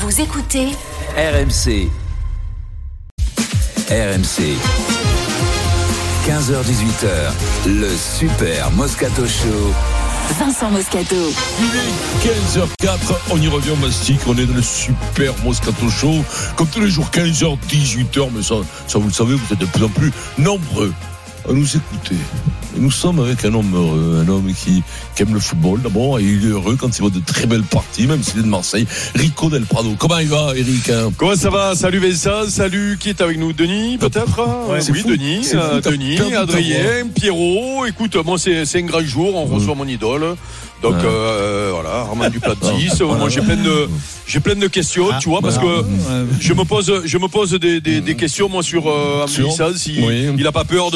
Vous écoutez RMC. RMC. 15h-18h, le Super Moscato Show. Vincent Moscato. Il est 15h04, on y revient, Mastic, on est dans le Super Moscato Show, comme tous les jours, 15h, 18h, mais ça vous le savez, vous êtes de plus en plus nombreux à nous écouter. Et nous sommes avec un homme heureux, un homme qui aime le football d'abord, et il est heureux quand il voit de très belles parties, même s'il est de Marseille. Rico Del Prado. Comment il va, Eric? Comment ça va? Salut Vincent, salut, qui est avec nous? Denis, peut-être? Ouais, oui, fou. Denis, Adrien, Pierrot. Écoute, moi c'est un grand jour, on reçoit mon idole. Donc voilà, Armand Duplantis. Moi j'ai plein de questions, tu vois, parce que je me pose des questions moi sur Amnissan, si il a pas peur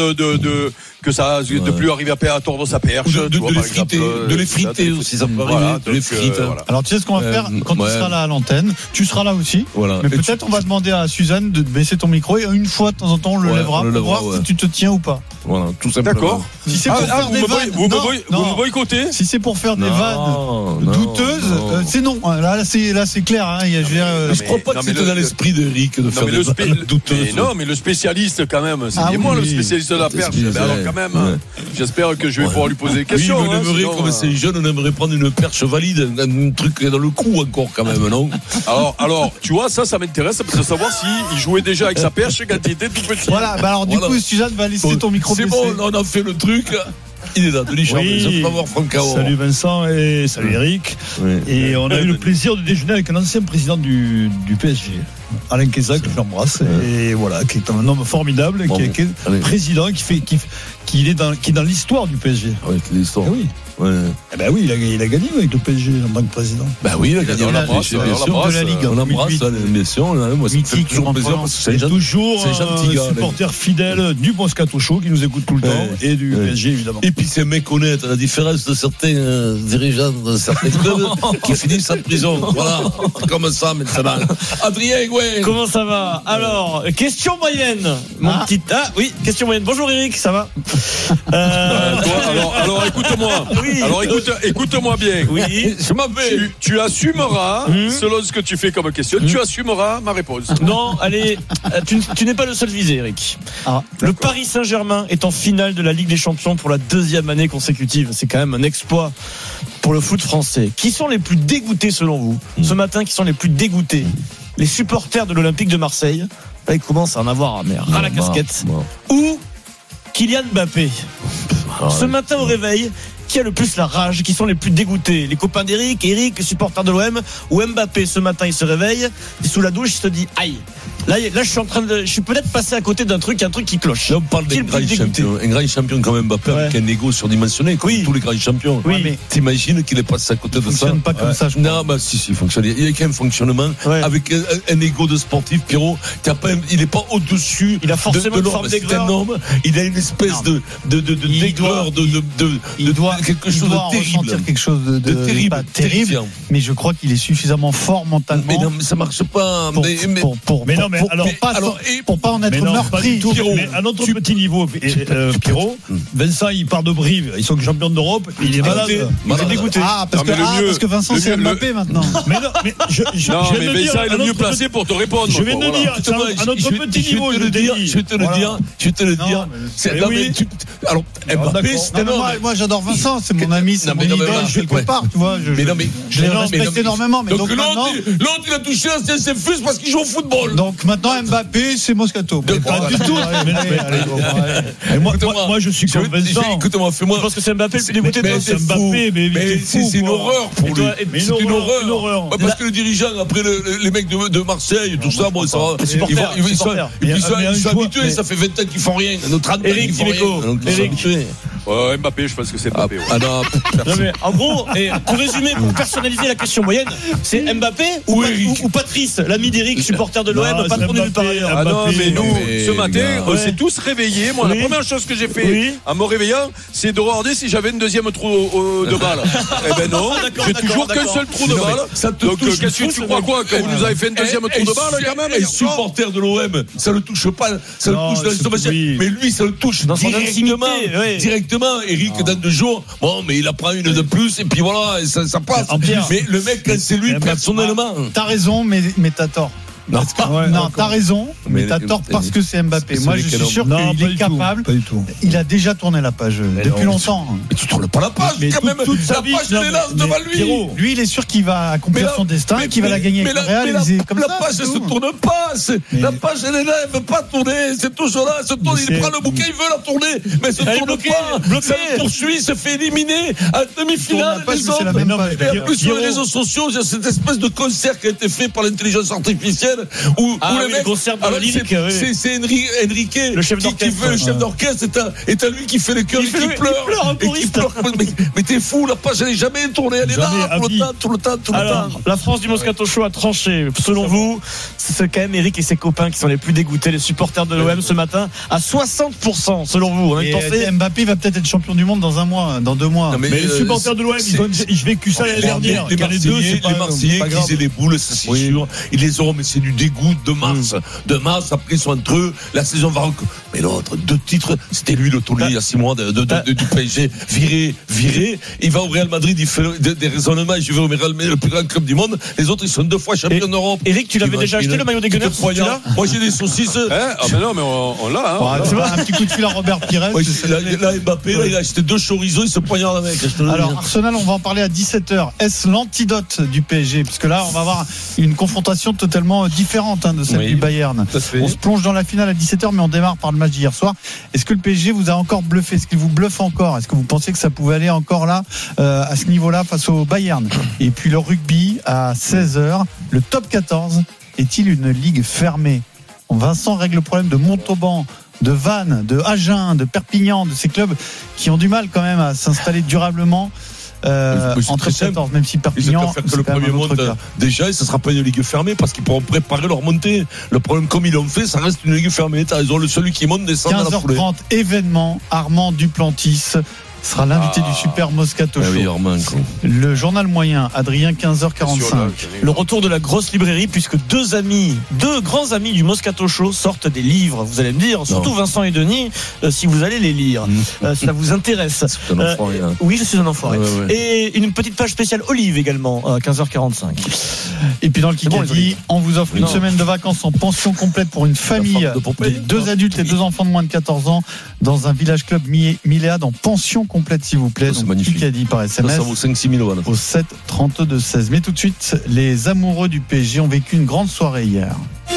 de plus arriver à tordre sa perche, de les friter aussi, ça me paraît. Voilà. Alors tu sais ce qu'on va faire quand tu seras là à l'antenne, tu seras là aussi. Voilà. Mais peut-être on va demander à Suzanne de baisser ton micro et une fois de temps en temps on le lèvera pour voir si tu te tiens ou pas. Voilà, tout simplement. D'accord. Si c'est pour faire des vannes, vous me boycottez. Si c'est pour faire des vannes douteuses, c'est non. Là c'est clair. Hein. Je crois pas que c'était dans l'esprit d'Eric de faire des vannes douteuses. Non, mais le spécialiste quand même, c'est moi le spécialiste de la perche. Alors quand même, j'espère que je vais pouvoir lui poser des questions. Oui, on aimerait, comme c'est jeune, on aimerait prendre une perche valide, un truc dans le cou encore quand même, non? Alors, tu vois, ça m'intéresse de savoir s'il jouait déjà avec sa perche quand il était tout petit. Voilà, alors du coup, Suzanne va laisser ton micro. C'est bon, on a fait le truc. Il est là, Denis Charvet. Je peux pas voir Franck Caron. Salut Vincent et salut Eric. Oui. Et on a eu le plaisir de déjeuner avec un ancien président du PSG, Alain Kézak, que j'embrasse. Et voilà, qui est un homme formidable, qui est président, qui est dans l'histoire du PSG. Oui, l'histoire. Oui. Ouais. Eh ben oui, il a gagné avec le PSG en tant que président. Ben oui, il a gagné. On l'embrasse, de la Ligue. On l'embrasse, bien sûr. Moi, ça me fait toujours plaisir parce que c'est toujours un supporter fidèle du Moscato Show qui nous écoute tout le temps et du PSG évidemment. Et puis c'est méconnaître la différence de certains dirigeants de certains clubs qui finissent en prison. Voilà, c'est comme ça maintenant. Adrien, ouais. Comment ça va? Alors, question moyenne. Question moyenne. Bonjour Eric, ça va? Alors écoute-moi. Oui. Alors écoute-moi bien. Oui. Je m'appelle. Tu assumeras, selon ce que tu fais comme question, tu assumeras ma réponse. Non, allez, tu n'es pas le seul visé, Eric. Le Paris Saint-Germain est en finale de la Ligue des Champions pour la 2e année consécutive. C'est quand même un exploit pour le foot français. Qui sont les plus dégoûtés selon vous? Ce matin, qui sont les plus dégoûtés? Les supporters de l'Olympique de Marseille. Là, ils commencent à en avoir ras la casquette. Ou Kylian Mbappé. Ce matin au réveil, qui a le plus la rage, qui sont les plus dégoûtés? Les copains d'Eric, les supporters de l'OM, ou Mbappé? Ce matin il se réveille, il est sous la douche, il se dit aïe. Là je suis peut-être passé à côté d'un truc qui cloche. Là on parle d'un grand champion comme Mbappé, avec un ego surdimensionné comme tous les grands champions. Oui, mais t'imagines qu'il est passé à côté de ça? Il fonctionne pas comme ça, je crois. Non, bah si, il fonctionne. Il y a qu'un fonctionnement avec un ego de sportif, Pierrot. Il est pas au-dessus. Il a forcément une forme d'aigreur. C'est un homme. Il a une espèce de d'aigreur, il doit quelque chose de terrible. Ressentir quelque chose de terrible, pas terrible, mais je crois qu'il est suffisamment fort mentalement. Mais non, mais ça marche pas. Pour pas en être meurtri. Mais à notre petit niveau, Pierrot, Vincent, il part de Brive. Ils sont champions d'Europe. Il est malade. Il est dégoûté. Parce que Vincent, c'est Mbappé maintenant. Mais Vincent est le mieux placé pour te répondre. Je viens de dire, à notre petit niveau, je vais te le dire. Alors, Mbappé, c'est énorme. Moi, j'adore Vincent. C'est mon ami, c'est mon idole quelque part, tu vois. Je le respecte énormément. Donc l'autre, il a touché un CFUS parce qu'il joue au football. Donc maintenant, Mbappé, c'est Moscato. Pas du tout. Moi, je suis comme Vincent. Écoute-moi, fais-moi. Je pense que c'est Mbappé le plus dégoûté. C'est Mbappé, mais c'est une horreur pour lui. C'est une horreur. Parce que le dirigeant, après les mecs de Marseille, tout ça, bon, ça va. Ils sont habitués, ça fait 20 ans qu'ils font rien. Eric Dimeco. Mbappé, je pense que c'est Mbappé. En gros, pour résumer, pour personnaliser la question moyenne, c'est Mbappé ou Patrice, l'ami d'Eric, supporter de l'OM, patron du par ailleurs. Ah non, mais nous, ce matin, on s'est tous réveillés. Moi, la première chose que j'ai fait en me réveillant, c'est de regarder si j'avais un deuxième trou de balle. Eh ben non, j'ai toujours qu'un seul trou de balle. Donc, qu'est-ce que tu crois quoi? Que vous nous avez fait un deuxième trou de balle quand même? Et supporter de l'OM, ça le touche pas, ça le touche dans l'estomac. Mais lui, ça le touche dans son intimité. effectivement, Eric, dans 2 jours, bon, mais il apprend une de plus, et puis voilà, et ça passe. Mais le mec, quand c'est lui, personnellement. T'as raison, mais t'as tort. Non, t'as raison, mais t'as tort parce que c'est Mbappé. Moi, je suis sûr qu'il est capable. Pas du tout. Il a déjà tourné la page depuis longtemps. Mais tu tournes pas la page, quand même. La page, elle est là devant lui. Lui, il est sûr qu'il va accomplir son destin, qu'il va la gagner avec le Real. La page, elle se tourne pas. La page, elle est là, elle veut pas tourner. C'est toujours là. Il prend le bouquet, il veut la tourner, mais elle se tourne pas. Ça le poursuit, se fait éliminer à demi-finale. Et en plus, sur les réseaux sociaux, il y a cette espèce de concert qui a été fait par l'intelligence artificielle. Où le mec, c'est Enrique, le chef d'orchestre, est à lui qui fait le cœur et qui pleure. Mais t'es fou, la page elle est jamais tournée, elle est là tout le temps. Alors, la France du Moscato Show a tranché. Selon vous, c'est quand même Eric et ses copains qui sont les plus dégoûtés, les supporters de l'OM ce matin, à 60%. Selon vous, Mbappé va peut-être être champion du monde dans 1 mois, dans 2 mois. Mais les supporters de l'OM, j'ai vécu ça l'année dernière. Les Marseillais qui aient les boules, ça c'est sûr. Ils les auront, mais c'est du dégoût de mars. De mars, après ils sont entre eux, la saison va. Mais l'autre, 2 titres, c'était lui le taulier il y a 6 mois du PSG, viré. Il va au Real Madrid, il fait des raisonnements, je vais au Real Madrid, le plus grand club du monde. Les autres, ils sont 2 fois champions d'Europe. Eric, tu l'avais déjà acheté le maillot des Gunners? Moi j'ai des saucisses. Mais non, mais on l'a. Tu vois, un petit coup de fil à Robert Pires. Là, Mbappé, il a acheté 2 chorizo, il se poignarde avec. Alors, Arsenal, on va en parler à 17h. Est-ce l'antidote du PSG? Puisque là, on va avoir une confrontation totalement différente de celle du Bayern. On se plonge dans la finale à 17h, mais on démarre par le match d'hier soir. Est-ce que le PSG vous a encore bluffé? Est-ce qu'il vous bluffe encore? Est-ce que vous pensez que ça pouvait aller encore là, à ce niveau-là, face au Bayern? Et puis le rugby à 16h, le top 14 est-il une ligue fermée? Vincent règle le problème de Montauban, de Vannes, de Agen, de Perpignan, de ces clubs qui ont du mal quand même à s'installer durablement. Entre 14, même si Perpignan faire que le premier monte déjà, et ça sera pas une ligue fermée parce qu'ils pourront préparer leur montée. Le problème, comme ils l'ont fait, ça reste une ligue fermée. T'as raison, celui qui monte descend dans la foulée. 15h30, événement, Armand Duplantis sera l'invité du Super Moscato Show. Le journal moyen, Adrien, 15h45. Le retour de la grosse librairie, puisque 2 grands amis du Moscato Show sortent des livres. Vous allez me dire, surtout Vincent et Denis, si vous allez les lire, ça vous intéresse. Oui, je suis un enfoiré. Et une petite page spéciale Olive également, à 15h45. Et puis dans le Kikadi, on vous offre une semaine de vacances en pension complète pour une famille, 2 adultes et 2 enfants de moins de 14 ans, dans un village club Milléade en pension complète, s'il vous plaît. C'est magnifique. Kikadi par SMS. Ça vaut 5-6 000 euros. Au 7 32 16. Mais tout de suite, les amoureux du PSG ont vécu une grande soirée hier.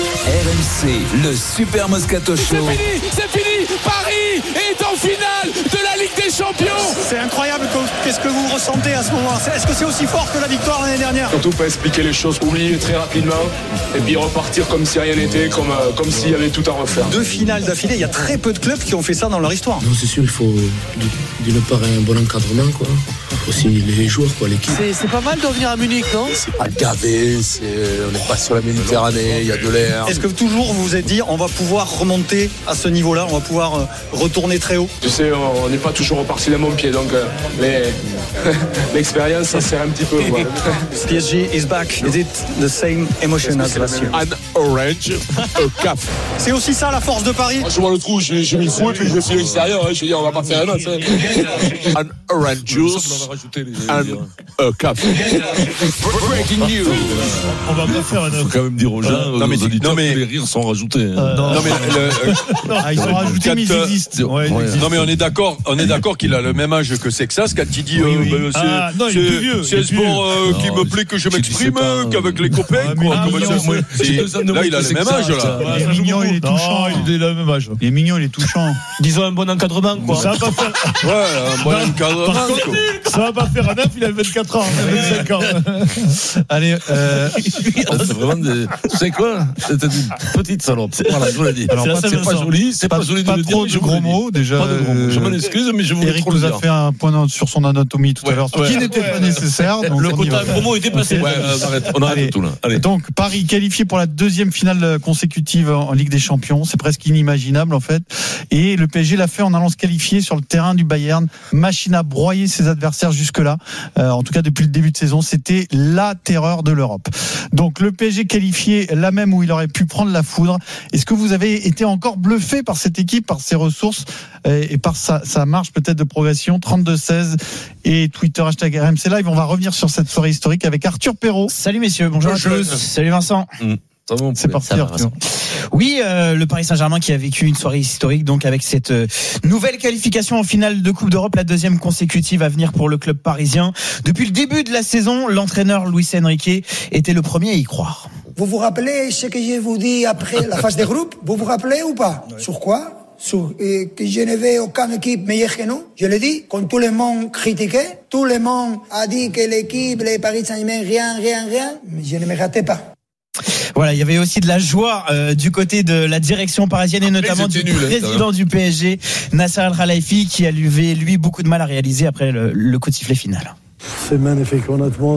RMC, le Super Moscato Show. C'est fini. Paris est en finale de la Ligue des Champions. C'est incroyable. Qu'est-ce que vous ressentez à ce moment? Est-ce que c'est aussi fort que la victoire l'année dernière? Surtout pas expliquer les choses, oublier très rapidement et puis repartir comme si rien n'était, comme s'il y avait tout à refaire. 2 finales d'affilée, il y a très peu de clubs qui ont fait ça dans leur histoire. Non, c'est sûr, il faut d'une part un bon encadrement, quoi. Aussi les joueurs, quoi, l'équipe. C'est pas mal de revenir à Munich, non? C'est pas gavé, on n'est pas sur la Méditerranée, il y a de l'air. Est-ce que toujours vous vous êtes dit on va pouvoir remonter à ce niveau-là, on va pouvoir retourner très haut? Tu sais, on n'est pas toujours reparti d'un bon pied, donc l'expérience, ça sert un petit peu. Voilà. PSG is back. Is it the same emotion as last year? An orange, a cap. C'est aussi ça la force de Paris. Moi, je vois le trou, j'ai mis le fou et puis je file l'extérieur. Je veux dire, on va pas faire un autre. An orange juice, and a cap. Breaking news. On va pas faire un autre. Faut quand même dire aux gens, aux auditeurs, que les rires sont rajoutés. Ils sont rajoutés, mais ils existent. Non, mais on est d'accord qu'il a le même âge que Sexas quand il dit c'est un sport qui me plaît que je m'exprime qu'avec les copains. Là, il a le même âge. Il est mignon, il est touchant. Il est le même âge. Il est mignon, il est touchant. Disons un bon encadrement, quoi. Ça va pas faire. Ouais, un bon encadrement. Ça va pas faire un 9, il a 24 ans, 25 ans. Allez, c'est vraiment des. C'est quoi? C'était une petite salope. Voilà, je vous l'ai dit. Alors, c'est pas joli, c'est pas joli de le dire. Pas trop de gros mots, déjà. Pas de gros mots. Je m'en excuse, mais je voulais Eric trop le dire. nous a fait un point sur son anatomie tout à l'heure, ce qui n'était pas nécessaire. Le quota promo est dépassé. On arrête tout là. Allez. Donc, Paris qualifié pour la 2e finale consécutive en Ligue des Champions. C'est presque inimaginable, en fait. Et le PSG l'a fait en allant se qualifier sur le terrain du Bayern. Machine à broyé ses adversaires jusque-là. En tout cas, depuis le début de saison, c'était la terreur de l'Europe. Donc le PSG qualifié là même où il aurait pu prendre la foudre. Est-ce que vous avez été encore bluffé par cette équipe, par ses ressources et par sa marche peut-être de progression? 32-16 et Twitter #RMC Live. On va revenir sur cette soirée historique avec Arthur Perrault. Salut messieurs, bonjour à tous. Salut Vincent. C'est parti Arthur. Oui, le Paris Saint-Germain qui a vécu une soirée historique donc avec cette nouvelle qualification en finale de Coupe d'Europe, la deuxième consécutive à venir pour le club parisien. Depuis le début de la saison, l'entraîneur Luis Enrique était le premier à y croire. Vous vous rappelez ce que je vous dis après la phase des groupes? Vous vous rappelez ou pas? Sur quoi? Que je n'avais aucune équipe meilleure que nous. Je l'ai dit, quand tout le monde critiquait, tout le monde a dit que l'équipe, les Paris Saint-Germain, rien, mais je ne me ratais pas. Voilà, il y avait aussi de la joie du côté de la direction parisienne et notamment du président du PSG, Nasser Al-Khelaifi, qui avait lui beaucoup de mal à réaliser après le coup de sifflet final. C'est magnifique, honnêtement,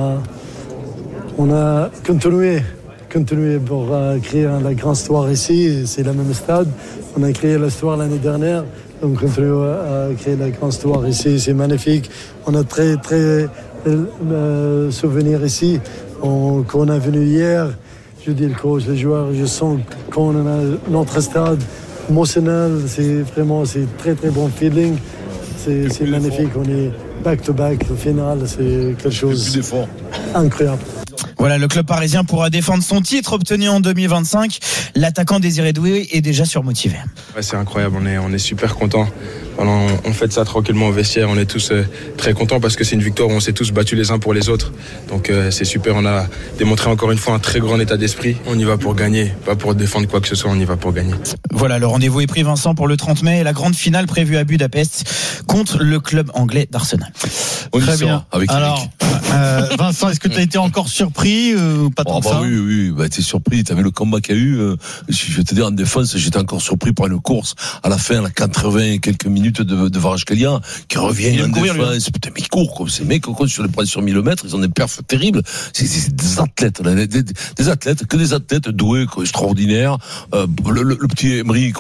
on a continué pour créer la grande histoire ici. C'est le même stade. On a créé l'histoire l'année dernière. On continue à créer la grande histoire ici. C'est magnifique. On a très souvenirs ici. Quand on est venu hier, je dis le coach, les joueurs, je sens qu'on a notre stade émotionnel. C'est très bon feeling. C'est magnifique. On est back-to-back, le final. C'est quelque chose d'incroyable. Voilà, le club parisien pourra défendre son titre obtenu en 2025. L'attaquant Désiré Doué est déjà surmotivé. Ouais, c'est incroyable, on est super contents. On fête ça tranquillement au vestiaire, on est tous très contents parce que c'est une victoire où on s'est tous battus les uns pour les autres. Donc c'est super, on a démontré encore une fois un très grand état d'esprit. On y va pour gagner, pas pour défendre quoi que ce soit, on y va pour gagner. Voilà, le rendez-vous est pris Vincent pour le 30 mai et la grande finale prévue à Budapest contre le club anglais d'Arsenal. Très bien. Alors, Vincent, est-ce que tu as été encore surpris ou pas tant que ça? Oui, t'es surpris. T'as vu le combat qu'il y a eu. Je vais te dire, en défense, j'étais encore surpris par une course à la fin, à la 80 et quelques minutes de Kvaratskhelia qui revient en défense. Putain, mais il court comme ces mecs sur les points sur 1000 mètres, ils ont des perfs terribles. C'est des athlètes, là, des athlètes doués, extraordinaires. Le petit Emery.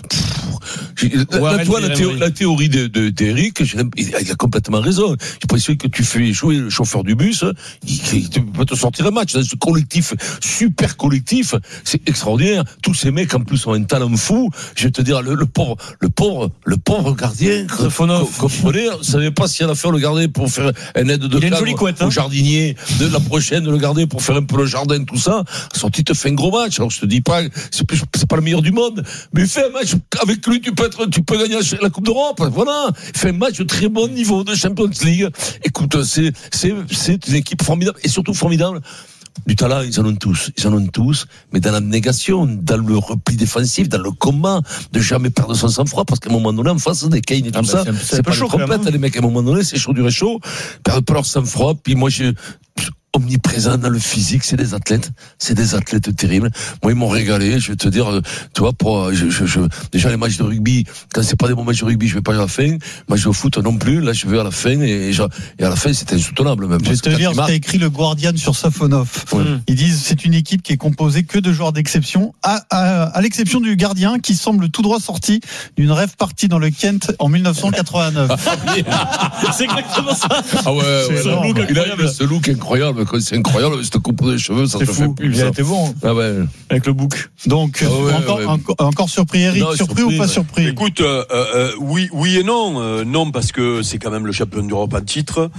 La théorie d'Eric, il a complètement raison. J'ai l'impression que tu fais jouer le chauffeur du bus, il peut te sortir un match. Dans ce collectif, super collectif, c'est extraordinaire. Tous ces mecs, en plus, ont un talent fou. Je vais te dire, le pauvre gardien, comprenez, on savait pas s'il allait faire le gardien pour faire un aide de cadre au jardinier de la prochaine, le garder pour faire un peu le jardin, tout ça. Sorti te fait un gros match. Alors je te dis pas, c'est pas le meilleur du monde, mais fais un match avec lui, tu peux gagner la Coupe d'Europe. Voilà, fais un match de très bon niveau de Champions League. Écoute, c'est une équipe formidable et surtout formidable. Du talent, ils en ont tous, mais dans la négation, dans le repli défensif, dans le combat, de jamais perdre son sang-froid, parce qu'à un moment donné, en face des Kane et tout ça, c'est pas chaud, trompette, les mecs, à un moment donné, c'est chaud du chaud, perdent pas leur sang-froid, puis moi, omniprésent dans le physique, c'est des athlètes terribles. Moi, ils m'ont régalé, je vais te dire, tu vois, déjà les matchs de rugby, quand c'est pas des bons matchs de rugby, je vais pas à la fin. Match de foot non plus, là, je vais à la fin, et à la fin, c'était insoutenable, même. Je vais te dire ce qu'a écrit le Guardian sur Safonov. Ouais. Ils disent, c'est une équipe qui est composée que de joueurs d'exception, à l'exception du gardien, qui semble tout droit sorti d'une rêve partie dans le Kent en 1989. C'est exactement ça. Ah ouais, il a ce look incroyable. C'est incroyable, cette coupe de cheveux, ça te fait plus. Il a été bon. Ah ouais. Avec le bouc. Donc, encore surpris, Eric? Non, surpris ou pas surpris? Écoute, oui et non. Non, parce que c'est quand même le champion d'Europe en titre.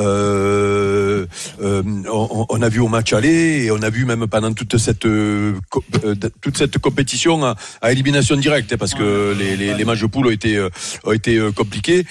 On a vu au match aller et on a vu même pendant toute cette compétition à élimination directe, parce que les matchs de poule ont été compliqués,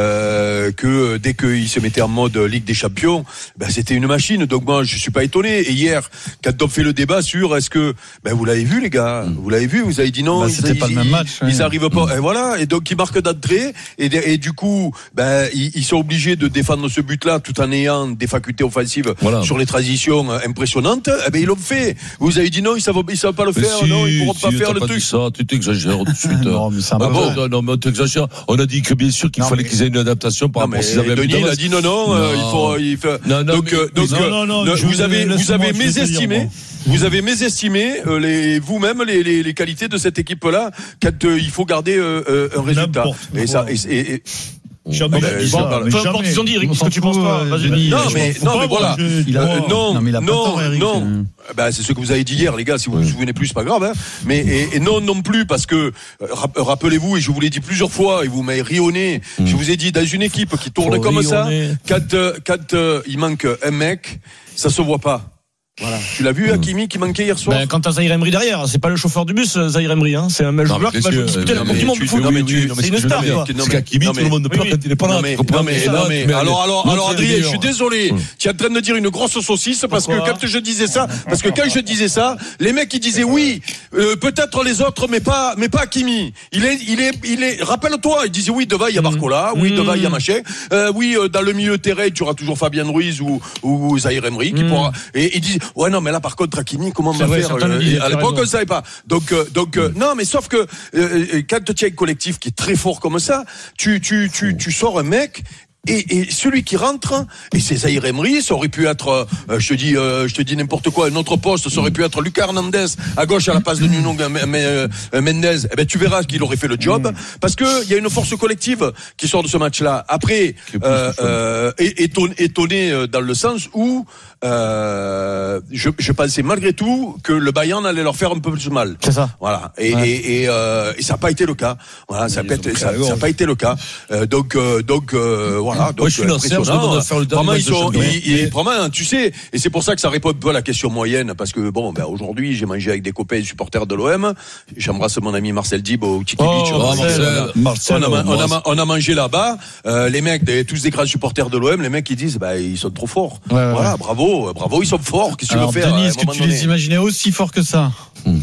que dès qu'ils se mettaient en mode Ligue des Champions, c'était une machine. Donc moi, je suis pas étonné. Et hier, quand on fait le débat sur est-ce que, vous l'avez vu, les gars, vous avez dit non, c'était pas le même match. Ils arrivent pas. Et voilà. Et donc ils marquent d'entrée. Et du coup, ils sont obligés de défendre ce but-là tout en ayant des facultés offensives sur les transitions impressionnantes. Ils l'ont fait. Vous avez dit non, ils savent pas le faire. Non, ils pourront pas faire le truc. Ça, tu t'exagères tout de suite. Non, mais ça non, mais t'exagères. On a dit que bien sûr qu'il fallait qu'ils aient une adaptation par rapport à ce qu'ils avaient. Denis, il a dit il faut. Donc, vous avez mésestimé. Vous avez mésestimé vous-même les qualités de cette équipe-là quand il faut garder un résultat. Et ça. Jamais. Peu importe ce qu'ils ont dit, Eric, ce que tu penses pas. Non, mais voilà. Non, mais il a pas tort, Eric. Ben, c'est ce que vous avez dit hier, les gars. Si vous vous souvenez plus, c'est pas grave. Hein. Mais et non plus, parce que rappelez-vous, et je vous l'ai dit plusieurs fois, et vous m'avez rionné. Je vous ai dit, dans une équipe qui tourne comme ça, quand il manque un mec, ça se voit pas. Voilà. Tu l'as vu, Hakimi, qui manquait hier soir? Quand t'as Zahir Emery derrière, c'est pas le chauffeur du bus, Zahir Emery, hein. C'est un joueur qui va disputer la Coupe du Monde de foot. C'est une star, quoi. C'est qu'Hakimi, tout le monde pleure quand il est pas là. Alors, Adrien, je suis désolé. Tu es en train de dire une grosse saucisse parce que quand je disais ça, les mecs, ils disaient oui, peut-être les autres, mais pas Hakimi. Il est, rappelle-toi, ils disaient oui, devant, il y a Barcola, oui, devant, il y a machin, oui, dans le milieu terrain, tu auras toujours Fabien Ruiz ou Zahir Emery qui pourra, et ils disent, ouais, non, mais là, par contre, Hakimi, comment on va faire? À l'époque, on ne savait pas. Donc, non, mais sauf que, quand tu as un collectif qui est très fort comme ça, tu sors un mec, et celui qui rentre, et c'est Zahir Emery, ça aurait pu être, je te dis n'importe quoi, un autre poste, ça aurait pu être Lucas Hernandez à gauche à la place de Nuno Mendes. Eh ben, tu verras qu'il aurait fait le job, parce que il y a une force collective qui sort de ce match-là. Après, étonné dans le sens où, je pensais malgré tout que le Bayern allait leur faire un peu plus mal. C'est ça. Voilà. Et ça n'a pas été le cas. Voilà, ça n'a pas été le cas. Donc, voilà. Donc, je suis vraiment, tu sais, et c'est pour ça que ça répond un peu à la question moyenne, parce que bon, ben, aujourd'hui, j'ai mangé avec des copains supporters de l'OM. J'embrasse mon ami Marcel Dib au Tiki Beach. On a mangé là-bas. Les mecs, tous des grands supporters de l'OM, les mecs, ils disent, bah, ils sont trop forts. Voilà, bravo, ils sont forts. Qu'est-ce que tu veux faire? Denis, est-ce que tu les imaginais aussi forts que ça?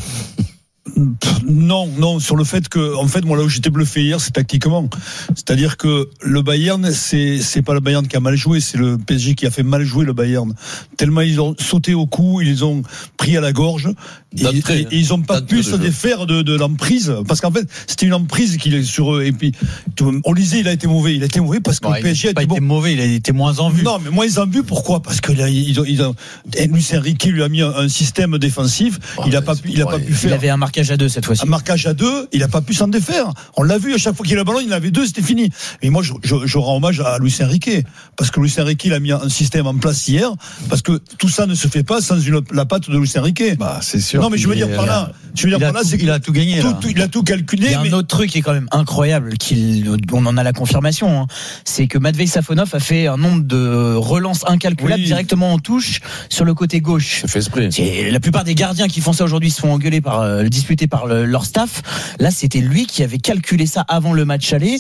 Non, sur le fait que, en fait, moi là où j'étais bluffé hier, c'est tactiquement. C'est-à-dire que le Bayern, c'est pas le Bayern qui a mal joué, c'est le PSG qui a fait mal jouer le Bayern. Tellement ils ont sauté au cou, ils les ont pris à la gorge, et ils ont pas pu se défaire de l'emprise, parce qu'en fait, c'était une emprise qu'il est sur eux. Et puis, on disait, il a été mauvais parce que le PSG a été mauvais, il a été moins en vue. Non, mais moins en vue, pourquoi? Parce que là, Luis Enrique lui a mis un système défensif, il a pas pu faire. Il avait un marquage à 2 cette fois-ci. Un marquage à 2, il a pas pu s'en défaire. On l'a vu, à chaque fois qu'il a le ballon, il en avait 2, c'était fini. Mais moi, je rends hommage à Luis Enrique, parce que Luis Enrique, il a mis un système en place hier, parce que tout ça ne se fait pas sans la patte de Luis Enrique. Bah, c'est sûr. Non, mais je veux dire par là, c'est qu'il a tout gagné. Il a tout calculé. Il y a un autre truc qui est quand même incroyable, on en a la confirmation, hein. C'est que Matvei Safonov a fait un nombre de relances incalculables directement en touche sur le côté gauche. C'est fait esprit. La plupart des gardiens qui font ça aujourd'hui se font engueuler disputer par leur staff. Là, c'était lui qui avait calculé ça avant le match aller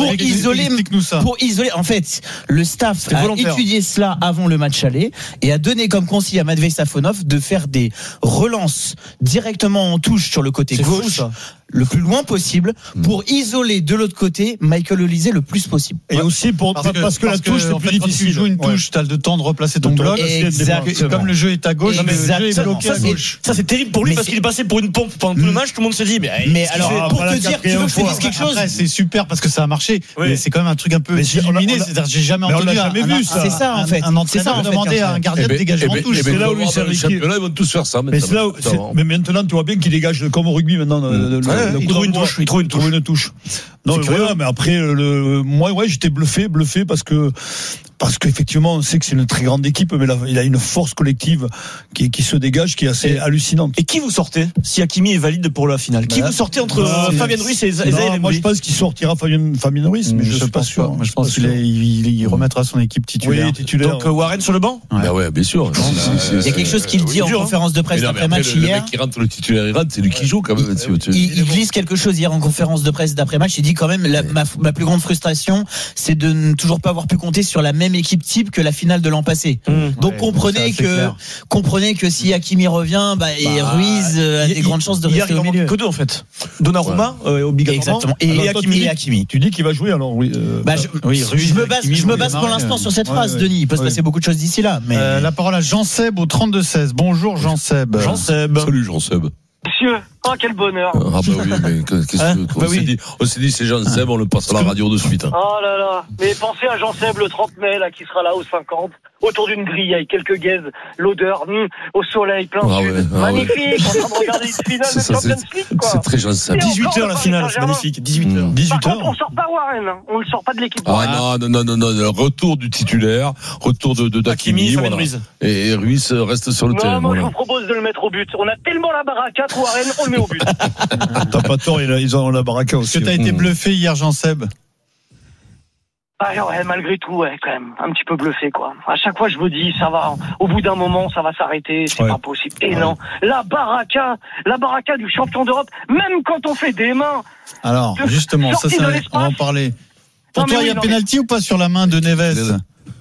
pour isoler. En fait, le staff a étudié cela avant le match aller et a donné comme consigne à Matvei Safonov de faire des relances directement en touche sur le côté gauche, le plus loin possible, pour isoler de l'autre côté Michael Olise le plus possible. Et aussi parce que la touche, c'est plus difficile. Quand tu joues une touche, tu as le temps de replacer ton bloc. Comme le jeu est à gauche, le jeu est bloqué à gauche. Ça, c'est terrible pour lui, parce qu'il est passé pour une pompe pendant tout le match. Tout le monde se dit, mais alors, pour te dire, tu veux que je te dise quelque chose? C'est super parce que ça a marché, mais c'est quand même un truc un peu illuminé. C'est-à-dire, j'ai jamais entendu c'est ça, en fait. Un entraîneur demander à un gardien de dégager en touche. C'est là où les championnats, ils vont tous faire ça. Mais maintenant, tu vois bien qu'il dégage comme au rugby maintenant. Il trouve une touche. Non, mais après, moi, j'étais bluffé parce qu'effectivement, on sait que c'est une très grande équipe, mais là, il a une force collective qui se dégage, qui est assez hallucinante. Et qui vous sortez si Hakimi est valide pour la finale? Qui vous sortez entre Fabien Ruiz et Zahir Emery? Moi, je pense qu'il sortira Fabien Ruiz, mais je suis pas sûr. Je pense qu'il remettra son équipe titulaire. Oui, titulaire. Donc Warren sur le banc? Ouais, bien sûr. Il y a quelque chose qu'il dit en conférence de presse d'après-match hier. Le mec qui rentre le titulaire, c'est lui qui joue quand même. Il glisse quelque chose hier en conférence de presse d'après-match. Il dit quand même ma plus grande frustration, c'est de ne toujours pas avoir pu compter sur la même équipe type que la finale de l'an passé. Donc comprenez que si Hakimi revient, Ruiz a des grandes chances de rester au milieu. Que deux en fait. Donnarumma obligatoirement. Exactement. Et Hakimi. Tu dis qu'il va jouer alors? Je me base pour l'instant sur cette phrase, Denis. Il peut se passer beaucoup de choses d'ici là. La parole à Jean Seb au 32-16. Bonjour Jean Seb. Salut Jean Seb. Monsieur, Oh, quel bonheur. Ah bah oui, mais qu'est-ce qu'on s'est dit, ces gens s'aiment, on le passe à la radio de suite. Oh là là. Mais pensez à Jean-Seb le 30 mai, là, qui sera là aux 50, autour d'une grille avec quelques gaises, l'odeur, au soleil, plein sud. Magnifique, en train de regarder une finale de Champions League, quoi. C'est très Jean-Seb. 18h la finale, c'est magnifique. 18h. Par contre, on sort pas Warren, hein. On le sort pas de l'équipe. Ah non, retour du titulaire, retour de Hakimi, voilà. Et Ruiz reste sur le terrain. Moi, je vous propose de le mettre au but. On a tellement la baraka, Warren, on le met au but. T'as pas tort, ils ont la baraka aussi. Est-ce que t'as été bluffé hier, Jean-Seb? Ouais, malgré tout, ouais, quand même, un petit peu bluffé, quoi. À chaque fois, je me dis, ça va, au bout d'un moment, ça va s'arrêter, c'est pas possible. Et non, la baraka du champion d'Europe, même quand on fait des mains. Alors, justement, ça, on va en parler. Pour toi, il y a pénalty ou pas sur la main de Neves?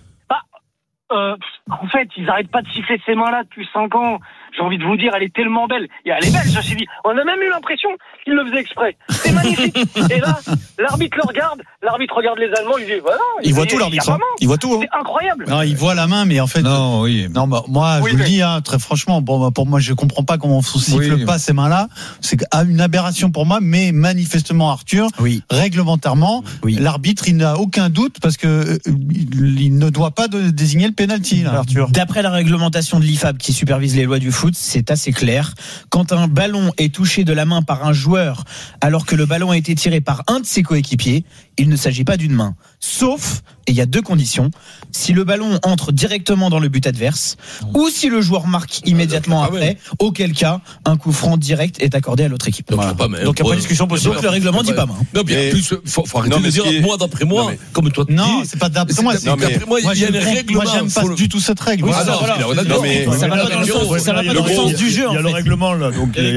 En fait, ils arrêtent pas de siffler ces mains-là depuis 5 ans. J'ai envie de vous dire, elle est tellement belle. Et elle est belle, je me suis dit. On a même eu l'impression qu'il le faisait exprès. C'est magnifique. Et là, l'arbitre le regarde. L'arbitre regarde les Allemands. Il dit, voilà. Il voit tout, l'arbitre. Il voit tout. C'est incroyable. Non, il voit la main, mais en fait. Non, oui. Non, moi, je vous le dis, très franchement, pour moi, je comprends pas comment on siffle pas ces mains-là. C'est une aberration pour moi, mais manifestement, Arthur, réglementairement, l'arbitre, il n'a aucun doute parce que il ne doit pas désigner le penalty, là, Arthur. D'après la réglementation de l'IFAB qui supervise les lois du foot, c'est assez clair. Quand un ballon est touché de la main par un joueur alors que le ballon a été tiré par un de ses coéquipiers, il ne s'agit pas d'une main. Sauf, et il y a 2 conditions, si le ballon entre directement dans le but adverse ou si le joueur marque immédiatement après, auquel cas, un coup franc direct est accordé à l'autre équipe. Donc il n'y a pas de discussion possible. Donc le règlement dit pas main. Non, bien, en plus, faut arrêter de dire moi d'après moi, comme toi. Non, c'est pas d'après moi, c'est d'après moi, il y a une règle. Moi, j'aime pas du tout cette règle. Ça va pas dans le sens du jeu. Il y a le règlement là.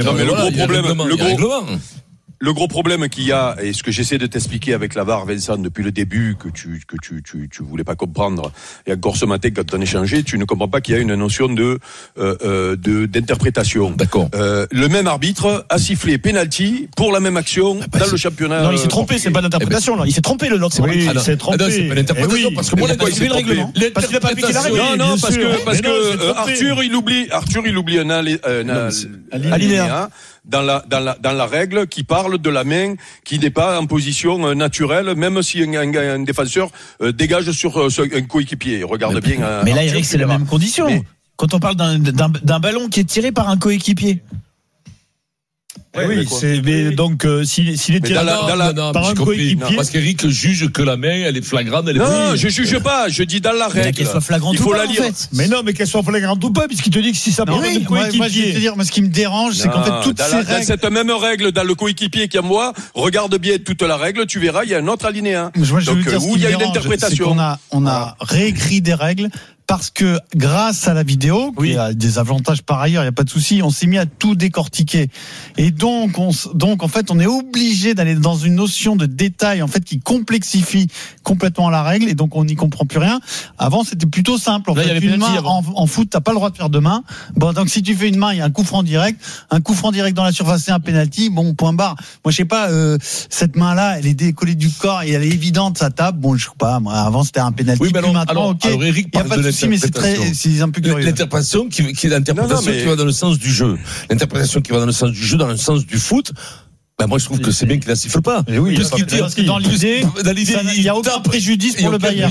Le gros problème qu'il y a, et ce que j'essaie de t'expliquer avec la VAR, Vincent, depuis le début, que tu voulais pas comprendre, et encore ce matin, quand on échangeait, tu ne comprends pas qu'il y a une notion d'interprétation. D'accord. Le même arbitre a sifflé penalty pour la même action dans le championnat. Non, il s'est trompé, c'est pas d'interprétation, là. Il s'est trompé, le nôtre. Oui, il s'est trompé. Non, c'est pas l'interprétation, parce que moi, il a suivi le règlement. Parce qu'il a pas appliqué la règle. Non, parce que Arthur, il oublie un alinéa dans la règle qui parle de la main qui n'est pas en position naturelle, même si un défenseur dégage sur un coéquipier. Regarde bien. Mais là, Eric, c'est la même condition. Quand on parle d'un ballon qui est tiré par un coéquipier. Mais donc s'il est tiré par un coéquipier, parce qu'Eric juge que la main elle est flagrante, elle est non, je juge pas, je dis dans la règle. Qu'elle soit flagrante il faut ou pas, la lire. En fait. Mais non, mais qu'elle soit flagrante ou pas, puisqu'il te dit que si ça part d'un coéquipier. Moi, je vais te dire, ce qui me dérange, c'est qu'en fait toutes ces règles. Dans cette même règle, dans le coéquipier qui est moi, regarde bien toute la règle, tu verras, il y a un autre alinéa. Moi, je veux dire, où il y a une interprétation. On a réécrit des règles. Parce que grâce à la vidéo, qui a des avantages par ailleurs, il n'y a pas de souci, on s'est mis à tout décortiquer. Et donc en fait, on est obligé d'aller dans une notion de détail en fait qui complexifie complètement la règle, et donc on n'y comprend plus rien. Avant, c'était plutôt simple. En fait, une main en foot, t'as pas le droit de faire de main. Bon, donc si tu fais une main, il y a un coup franc direct dans la surface, c'est un penalty. Bon, point barre. Moi, je sais pas, cette main-là, elle est décollée du corps et elle est évidente, ça tape. Bon, je sais pas. Moi, avant, c'était un penalty. Oui, mais maintenant, ok. Alors, Eric parle de mais c'est un peu curieux. L'interprétation qui est l'interprétation qui va dans le sens du jeu. L'interprétation qui va dans le sens du jeu, dans le sens du foot. Moi, je trouve que c'est bien qu'il la siffle pas. Parce que dans l'idée, il n'y a aucun préjudice pour le Bayern.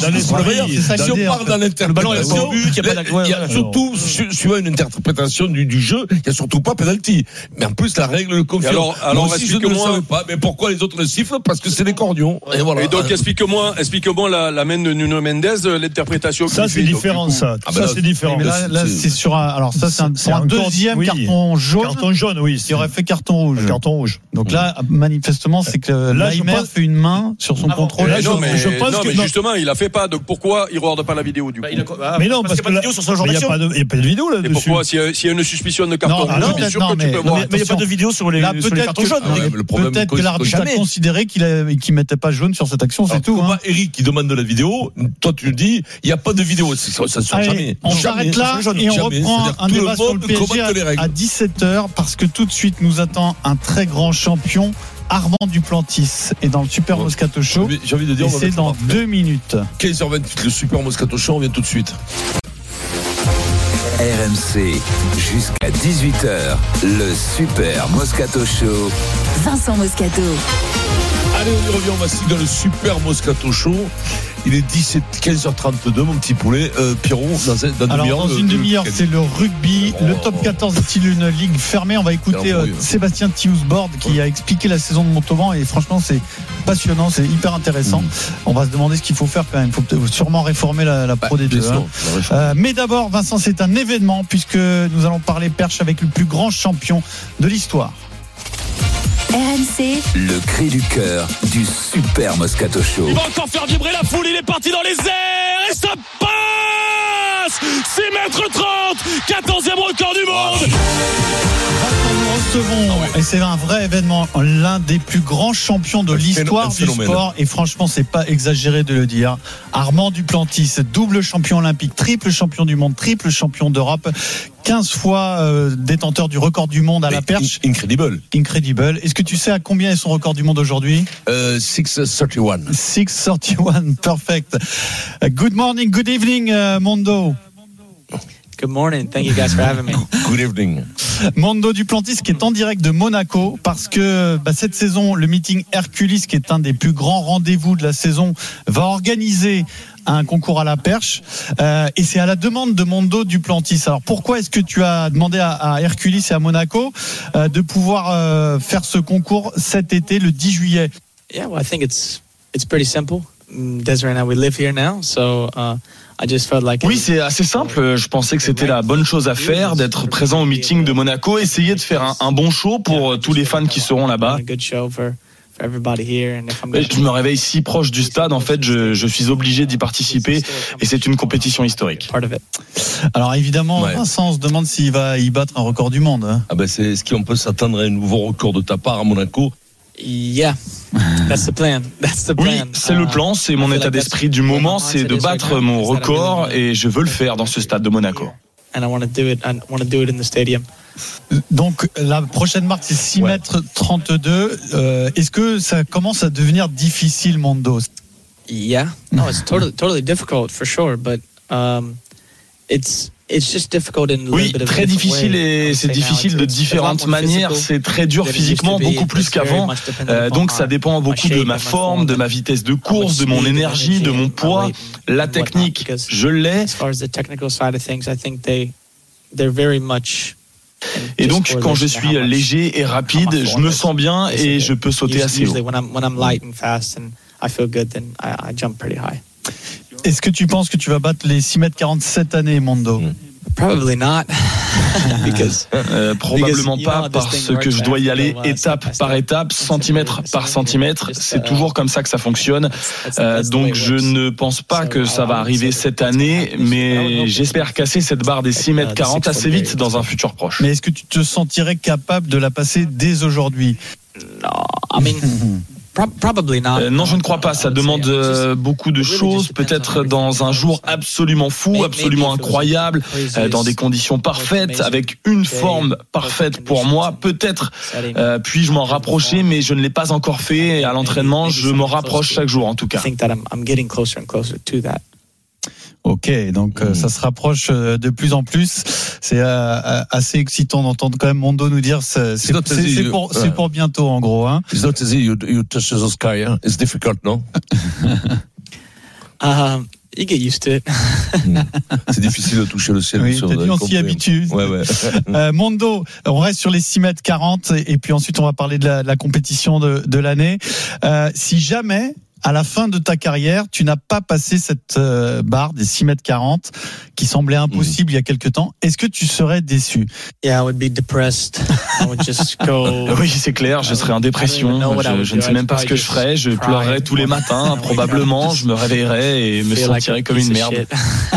Si on parle dans l'interprétation, il y a surtout, suivant une interprétation du jeu, il n'y a surtout pas penalty. Mais en plus, la règle le confirme. Alors, si je ne le savais pas, mais pourquoi les autres le sifflent? Parce que c'est des cordions. Et voilà. Et donc, explique-moi la main de Nuno Mendes, l'interprétation. Ça, c'est différent, ça. Ça, c'est différent. Là, c'est sur un deuxième carton jaune. Carton jaune, oui. Qui aurait fait carton rouge. Carton rouge. Donc là, manifestement, c'est que Laimer fait une main sur son contrôle. Je pense que justement, il a fait pas. Donc pourquoi il regarde pas la vidéo du coup? Mais non, parce qu'il n'y a pas de vidéo sur ce genre d'action. Il n'y a pas de vidéo là-dessus. Et pourquoi s'il y a une suspicion de carton rouge, bien sûr que tu peux voir. Mais il n'y a pas de vidéo sur les cartons jaunes. Peut-être que l'arbitre a considéré qu'il ne mettait pas jaune sur cette action, c'est tout. Eric qui demande de la vidéo, toi tu le dis, il n'y a pas de vidéo. Ça ne sort jamais. On s'arrête là et on reprend un débat sur le PSG à 17h, parce que tout de suite nous attend un très grand champion. Armand Duplantis est dans le Super Moscato Show. J'ai envie de dire, c'est dans 2 minutes. 15h28, le Super Moscato Show, on vient tout de suite. RMC. Jusqu'à 18h, le Super Moscato Show. Vincent Moscato. Allez, on y revient, on va se dans le Super Moscato Show. Il est 15h32, mon petit poulet. Pierrot, dans une demi-heure, c'est le rugby. Le top 14 est-il une ligue fermée? On va écouter Sébastien Thiusbord qui a expliqué la saison de Montauban et franchement, c'est passionnant, c'est hyper intéressant. On va se demander ce qu'il faut faire quand même. Il faut sûrement réformer la Pro D2. Mais d'abord, Vincent, c'est un événement puisque nous allons parler perche avec le plus grand champion de l'histoire. RMC, le cri du cœur du Super Moscato Show. Il va encore faire vibrer la foule, il est parti dans les airs et ça passe 6 mètres 30, 14e record du monde. Nous recevons, et c'est un vrai événement, l'un des plus grands champions de l'histoire du sport, et franchement c'est pas exagéré de le dire, Armand Duplantis, double champion olympique, triple champion du monde, triple champion d'Europe, 15 fois détenteur du record du monde à la perche. Incredible. Est-ce que tu sais à combien est son record du monde aujourd'hui? 631. 631, perfect. Good morning, good evening, Mondo. Good morning. Thank you guys for having me. Good evening. Mondo Duplantis qui est en direct de Monaco parce que cette saison, le meeting Hercules, qui est un des plus grands rendez-vous de la saison, va organiser un concours à la perche et c'est à la demande de Mondo Duplantis. Alors pourquoi est-ce que tu as demandé à Hercules et à Monaco de pouvoir faire ce concours cet été, le 10 juillet? Yeah, well, I think it's pretty simple. Desiree and I, we live here now, so oui, c'est assez simple. Je pensais que c'était la bonne chose à faire, d'être présent au meeting de Monaco, essayer de faire un bon show pour tous les fans qui seront là-bas. Je me réveille si proche du stade, en fait, je suis obligé d'y participer et c'est une compétition historique. Alors évidemment, Vincent, on se demande s'il va y battre un record du monde. Hein. C'est ce qu'on peut s'attendre à un nouveau record de ta part à Monaco. Yeah, that's the plan. Oui, c'est le plan, c'est mon état d'esprit du moment, c'est de battre mon record et je veux le faire dans ce stade de Monaco. And I want to do it in the stadium. Donc la prochaine marque c'est 6 mètres 32. Est-ce que ça commence à devenir difficile, Mondo? Yeah, no, it's totally difficult for sure, but it's just difficult in oui, très difficile et c'est difficile de différentes manières. C'est très dur physiquement, beaucoup plus qu'avant. Donc ça dépend beaucoup de ma forme, de ma vitesse de course, de mon énergie, de mon poids. La technique, je l'ai. Et donc quand je suis léger et rapide, je me sens bien et je peux sauter assez haut. Est-ce que tu penses que tu vas battre les 6 mètres 40 cette année, Mondo? Probably not. Probablement pas, parce que je dois y aller étape par étape, centimètre par centimètre. C'est toujours comme ça que ça fonctionne. Donc je ne pense pas que ça va arriver cette année, mais j'espère casser cette barre des 6 mètres 40 assez vite dans un futur proche. Mais est-ce que tu te sentirais capable de la passer dès aujourd'hui? Non, je ne crois pas. Ça demande beaucoup de choses. Peut-être dans un jour absolument fou, absolument incroyable, dans des conditions parfaites, avec une forme parfaite pour moi. Peut-être puis-je m'en rapprocher, mais je ne l'ai pas encore fait. Et à l'entraînement, je m'en rapproche chaque jour, en tout cas. Ok, donc ça se rapproche de plus en plus. C'est assez excitant d'entendre quand même Mondo nous dire c'est pour bientôt en gros. Hein. It's not easy. You touch the sky. Hein? It's difficult, no? You get used to it. C'est difficile de toucher le ciel. Oui, t'as dit on s'y habitue. Ouais. Mondo, on reste sur les 6 mètres 40 et puis ensuite on va parler de la compétition de l'année. Si jamais à la fin de ta carrière, tu n'as pas passé cette barre des 6 mètres 40 qui semblait impossible il y a quelque temps. Est-ce que tu serais déçu? Yeah, I would be depressed. I would just go. Oui, c'est clair, je serais en dépression. Je ne sais même pas ce que je ferais. Je pleurerais tous les matins, probablement. Je me réveillerais et me sentirais comme une merde.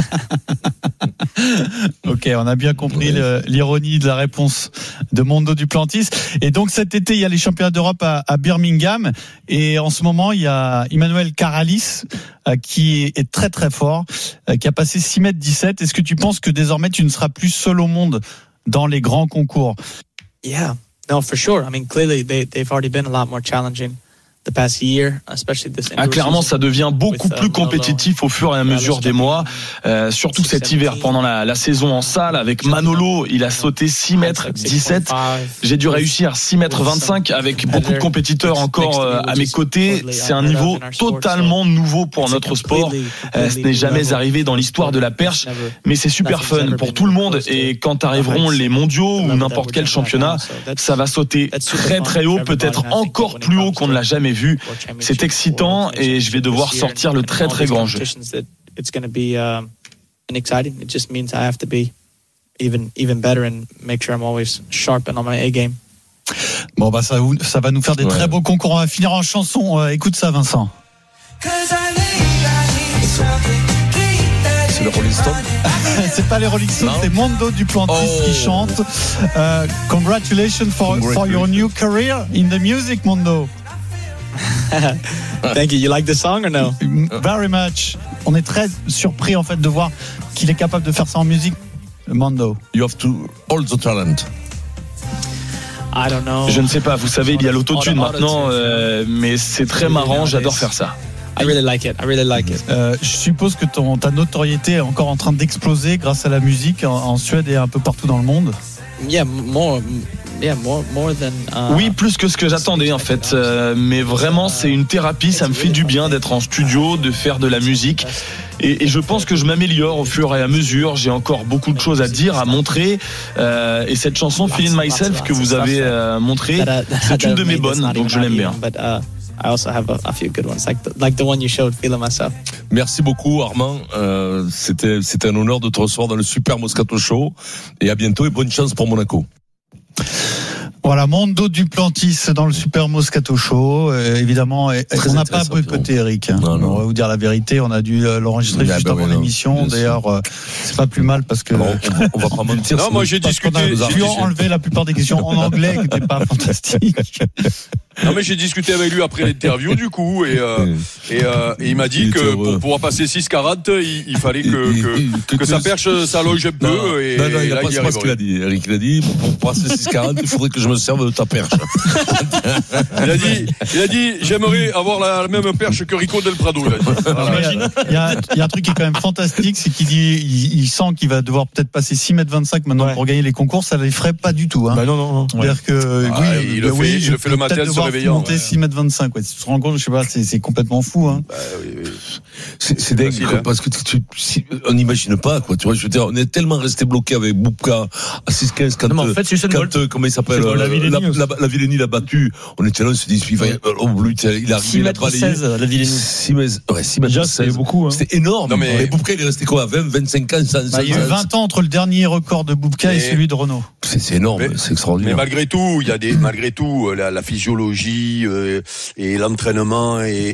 Ok, on a bien compris l'ironie de la réponse de Mondo Duplantis. Et donc cet été, il y a les championnats d'Europe à Birmingham. Et en ce moment, il y a Emmanuel Caralis qui est très très fort, qui a passé 6 mètres 17. Est-ce que tu penses que désormais tu ne seras plus seul au monde dans les grands concours? Yeah, no, for sure. I mean, clearly they've already been a lot more challenging. the past year, especially this. Clairement, ça devient beaucoup plus compétitif au fur et à mesure des mois, surtout cet hiver pendant la saison en salle avec Manolo. Il a sauté 6m17. J'ai dû réussir 6m25 avec beaucoup de compétiteurs encore à mes côtés. C'est un niveau totalement nouveau pour notre sport. Ce n'est jamais arrivé dans l'histoire de la perche, mais c'est super fun pour tout le monde. Et quand arriveront les mondiaux ou n'importe quel championnat, ça va sauter très très haut, peut-être encore plus haut qu'on ne l'a jamais vu. C'est excitant et je vais devoir sortir le très très grand jeu. It's going to be exciting. It just means I have to be even better and make sure I'm always sharp and on my A game. Bon bah ça va nous faire des très beaux concours. On va finir en chanson. Écoute ça, Vincent. C'est le Rolling Stone. C'est pas les Rolling Stones, c'est Mondo Duplantis qui chante. Congratulations for your new career in the music, Mondo. Thank you. You like the song or no? Very much. On est très surpris en fait de voir qu'il est capable de faire ça en musique, Mondo. You have all the talent. I don't know. Je ne sais pas, vous savez, il y a l'autotune maintenant, mais c'est très marrant, j'adore faire ça. I really like it. Je suppose que ta notoriété est encore en train d'exploser grâce à la musique en Suède et un peu partout dans le monde. Yeah, more than. Oui, plus que ce que j'attendais en fait. Mais vraiment, c'est une thérapie. Ça me fait du bien d'être en studio, de faire de la musique. Et je pense que je m'améliore au fur et à mesure. J'ai encore beaucoup de choses à dire, à montrer. Et cette chanson Feeling Myself que vous avez montrée, c'est une de mes bonnes, donc je l'aime bien. I also have a few good ones, like the one you showed, Feeling Myself. Merci beaucoup, Armand. C'était un honneur de te recevoir dans le Super Moscato Show. Et à bientôt et bonne chance pour Monaco. Voilà, Mondo Duplantis dans le Super Moscato Show. Évidemment, on n'a pas boycotté Eric. Non. On va vous dire la vérité, on a dû l'enregistrer juste avant l'émission. D'ailleurs, c'est pas plus mal parce que on va pas mentir. Non, moi j'ai discuté. On a pu enlever la plupart des questions en anglais qui n'étaient pas fantastiques. Non mais j'ai discuté avec lui après l'interview du coup et il m'a dit que pour pouvoir passer 6,40 il fallait que sa perche s'allonge un peu et non, il a pas ce qu'il a dit. Eric il a dit pour passer 6,40 il faudrait que je me serve de ta perche. il a dit j'aimerais avoir la même perche que Rico Del Prado. Il y a un truc qui est quand même fantastique, c'est qu'il dit il sent qu'il va devoir peut-être passer 6,25 m maintenant pour gagner les concours, ça ne les ferait pas du tout. Hein. Bah non. C'est-à-dire que il le fait le matin se réveillant. Monter 6,25 m. Tu te rends compte, je sais pas, c'est complètement fou. Hein. Bah, oui. C'est dingue parce que on n'imagine pas quoi. Tu vois, je veux dire, on est tellement resté bloqué avec Bubka à 6,15 quand comment il s'appelle la Villenie l'a battu. On était là, on se dit il arrive 6 mètres 16 la Villenie. 6 mètres 16 beaucoup. Hein. C'était énorme. Mais Bubka il est resté quoi, 25 ans il y a eu 20 ans entre le dernier record de Bubka et celui de Renault. C'est énorme, c'est extraordinaire. Mais malgré tout, il y a la physiologie et l'entraînement et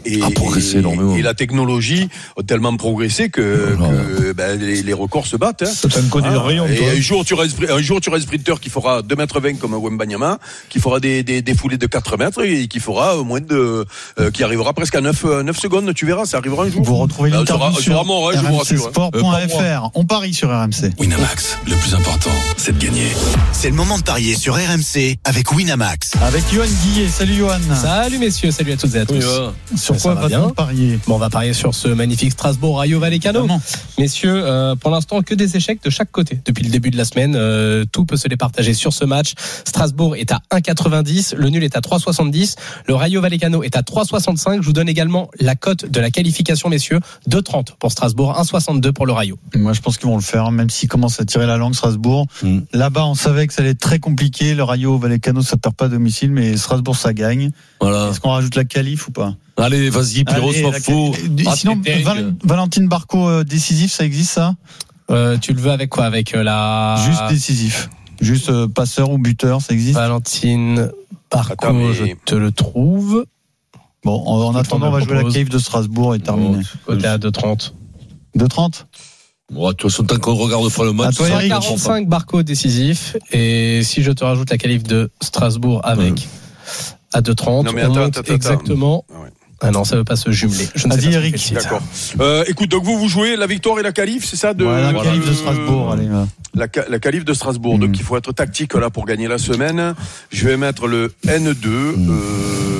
la technologie ont tellement progressé que les records se battent. Hein. C'est un connu de rayon. Et un jour tu auras un sprinter qui fera 2,20 m comme Wembanyama, qui fera des foulées de 4 mètres et qui fera moins qui arrivera presque à 9 secondes. Tu verras, ça arrivera un jour. Vous retrouvez l'interview sur rmcsport.fr. On parie sur RMC. Winamax, le plus important, c'est de gagner. C'est le moment de parier sur RMC avec Winamax. Avec Johan Guillet. Salut Johan. Salut messieurs, salut à toutes et à tous. Sur quoi va-t-on parier? On va parier sur ce magnifique Strasbourg Rayo Vallecano. Messieurs, pour l'instant que des échecs de chaque côté. Depuis le début de la semaine, tout peut se départager sur ce match. Strasbourg est à 1,90, le nul est à 3,70, le Rayo Vallecano est à 3,65. Je vous donne également la cote de la qualification messieurs, 2,30 pour Strasbourg, 1,62 pour le Rayo. Moi je pense qu'ils vont le faire, même s'ils commencent à tirer la langue Strasbourg. Là-bas on savait que ça allait être très compliqué. Le Rayo Vallecano ça perd pas à domicile, mais Strasbourg ça gagne. Voilà. Est-ce qu'on rajoute la qualif ou pas? Allez, vas-y, Pierrot, sois faux. Sinon, Valentine Barco décisif, ça existe ça? Tu le veux avec quoi? Avec juste décisif. Juste passeur ou buteur, ça existe? Valentine Barco, je te le trouve. Bon, en attendant, on va jouer la cave de Strasbourg et terminer. Côté à 2,30. 2,30? Bon, de toute façon, tant qu'on regarde fois le match, 45 Barco décisif. Et si je te rajoute la qualif de Strasbourg avec à 2,30, on monte exactement. Ah non, ça veut pas se jumeler. Vas-y Eric. D'accord. Écoute, donc vous jouez la victoire et la qualif, c'est ça la qualif de Strasbourg. Allez. La qualif de Strasbourg. Donc il faut être tactique là pour gagner la semaine. Je vais mettre le N2.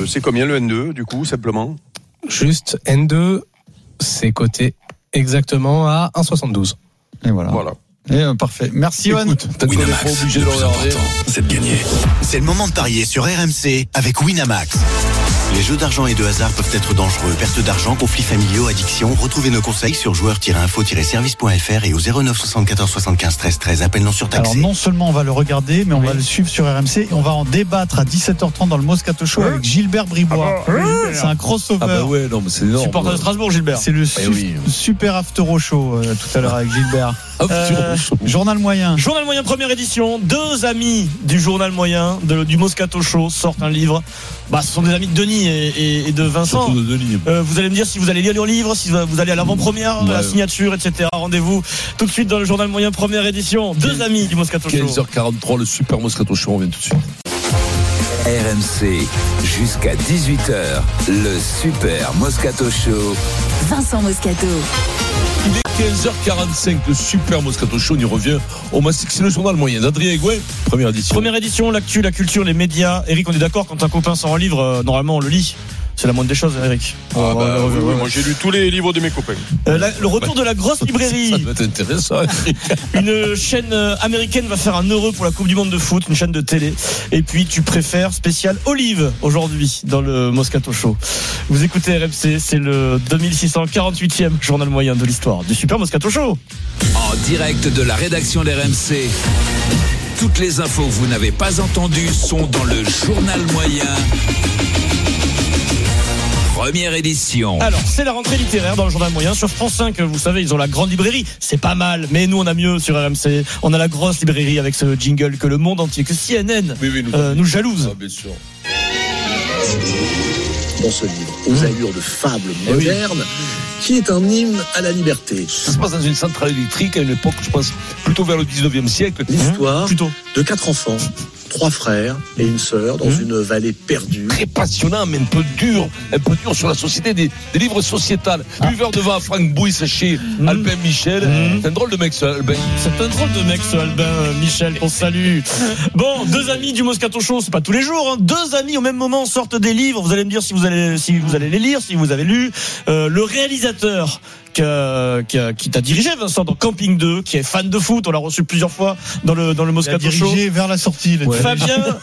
C'est combien le N2 du coup simplement? Juste N2, c'est coté exactement à 1,72. Et voilà. Parfait. Merci Johan. Winamax, le plus important, c'est de gagner. C'est le moment de parier sur RMC avec Winamax. Les jeux d'argent et de hasard peuvent être dangereux. Perte d'argent, conflits familiaux, addiction. Retrouvez nos conseils sur joueurs-info-service.fr et au 09 74 75 13 13. Appel non surtaxé. Alors non seulement on va le regarder, mais on va le suivre sur RMC et on va en débattre à 17h30 dans le Moscato Show avec Gilbert Bribois. C'est un crossover. C'est énorme. Supporter de Strasbourg, Gilbert. C'est le super after show tout à l'heure avec Gilbert. Journal moyen. Journal moyen, première édition. 2 amis du journal moyen du Moscato Show sortent un livre. Ce sont des amis de Denis et de Vincent. De Denis. Vous allez me dire si vous allez lire leur livre, si vous allez à l'avant-première, la signature, etc. Rendez-vous tout de suite dans le journal moyen, première édition. 2 amis du Moscato Show. 15h43, le super Moscato Show, on vient tout de suite. RMC, jusqu'à 18h, le super Moscato Show. Vincent Moscato. Il est 15h45, le super Moscato Show, on y revient. On m'a dit que c'est le journal moyen d'Adrien Egouin, première édition. Première édition, l'actu, la culture, les médias. Eric, on est d'accord, quand un copain sort un livre, normalement on le lit. C'est la moindre des choses, Eric. Moi j'ai lu tous les livres de mes copains. Le retour de la grosse librairie. Ça doit être intéressant. Une chaîne américaine va faire un heureux pour la Coupe du Monde de foot, une chaîne de télé. Et puis tu préfères spécial Olive aujourd'hui dans le Moscato Show. Vous écoutez RMC, c'est le 2648e journal moyen de l'histoire du super Moscato Show. En direct de la rédaction d'RMC. Toutes les infos que vous n'avez pas entendues sont dans le journal moyen. Première édition. Alors, c'est la rentrée littéraire dans le journal moyen. Sur France 5, vous savez, ils ont la grande librairie. C'est pas mal, mais nous, on a mieux sur RMC. On a la grosse librairie avec ce jingle que le monde entier, que CNN nous jalouse. Bien sûr. Dans ce livre, aux allures de fable moderne, qui est un hymne à la liberté. Ça se passe dans une centrale électrique à une époque, je pense, plutôt vers le 19e siècle. L'histoire de 4 enfants, 3 frères et une sœur dans une vallée perdue. Très passionnant, mais un peu dur sur la société, des livres sociétals. Buveur de vin à Franck Bouisse chez Albin Michel. C'est un drôle de mec, ce Albin. C'est un drôle de mec, ce Albin Michel, qu'on salue. Bon, 2 amis du Moscato Show, c'est pas tous les jours, 2 amis au même moment sortent des livres. Vous allez me dire si vous allez les lire, si vous avez lu. Le réalisateur qui t'a dirigé, Vincent, dans Camping 2, qui est fan de foot, on l'a reçu plusieurs fois dans le Moscato Show. Dirigé vers la sortie. Fabien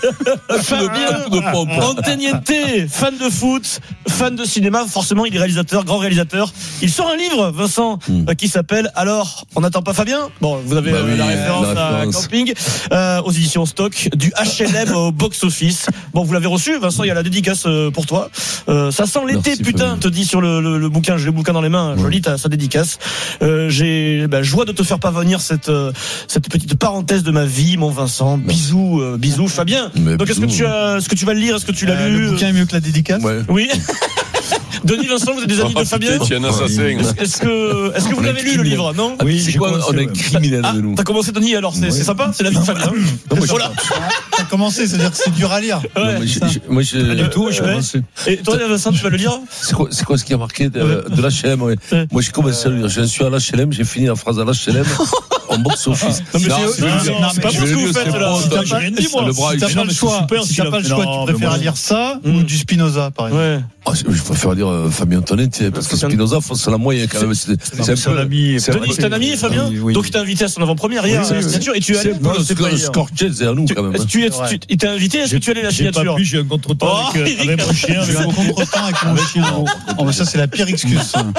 Antoniente, fan de foot, fan de cinéma, forcément il est réalisateur, grand réalisateur. Il sort un livre, Vincent, qui s'appelle Alors, on n'attend pas Fabien. Bon, vous avez la référence à Camping, aux éditions Stock, du HLM au box-office. Bon, vous l'avez reçu, Vincent, il y a la dédicace pour toi. Ça sent l'été, merci, putain, te dit sur le bouquin, j'ai le bouquin dans les mains, joli, sa dédicace. J'ai joie de te faire parvenir cette petite parenthèse de ma vie, mon Vincent. Bisous Fabien. Donc est-ce que tu vas le lire? Est-ce que tu l'as lu? Le bouquin est mieux que la dédicace. Oui. Denis, Vincent, vous êtes des amis de Fabien? Est-ce que vous l'avez lu, le livre? Non? Oui, c'est quoi? On est criminel de nous. T'as commencé, Denis, alors c'est sympa? C'est la vie de Fabien. Voilà. T'as commencé, c'est-à-dire que c'est dur à lire. Moi, pas du tout, je commence. Et toi, Vincent, tu vas le lire? C'est quoi ce qui a marqué de l'HLM? Moi, j'ai commencé à le lire. Je suis à l'HLM, j'ai fini la phrase à l'HLM. En box-office. Non, mais c'est pas ce que vous faites là. J'ai rien dit, moi. Si t'as pas le choix, tu préfères lire ça ou du Spinoza, par exemple? Je préfère lire Fabien Antonetti, parce que Spinoza, c'est la moyenne quand même. C'est un ami. Denis, c'est un ami, Fabien? Donc il t'a invité à son avant-première hier à la signature et tu es allé. Scorchez, c'est à nous quand même. Il t'a invité, est-ce que tu es allé à la signature? J'ai un contretemps avec mon chien. J'ai un contretemps avec mon chien. Oh, mais ça, c'est la pire excuse.